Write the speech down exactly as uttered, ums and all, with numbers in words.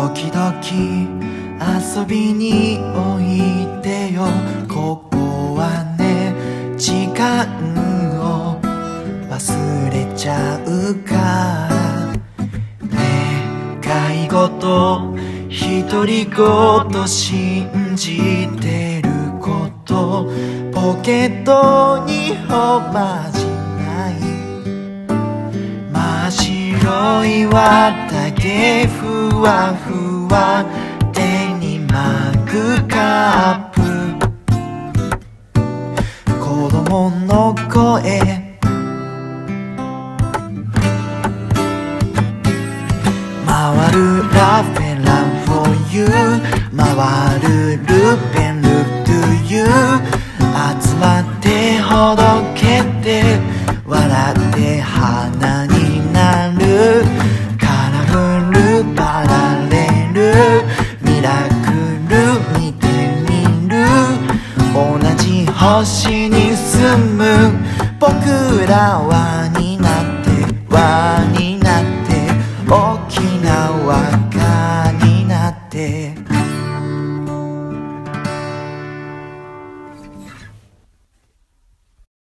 時々遊びにおいでよ。ここはね、時間を忘れちゃうから願い事、独り言信じてること、ポケットにおまじない真っ白い綿毛、ふわふわ手に巻くカップ、子供の声、回るラフェラ for you、 回るルーペンルートゥ you、 集まってほどけて笑って花になる、カラフルパラレル、ミラクル見てみる、同じ星に住む僕ら輪になって輪になって大きな輪っかになって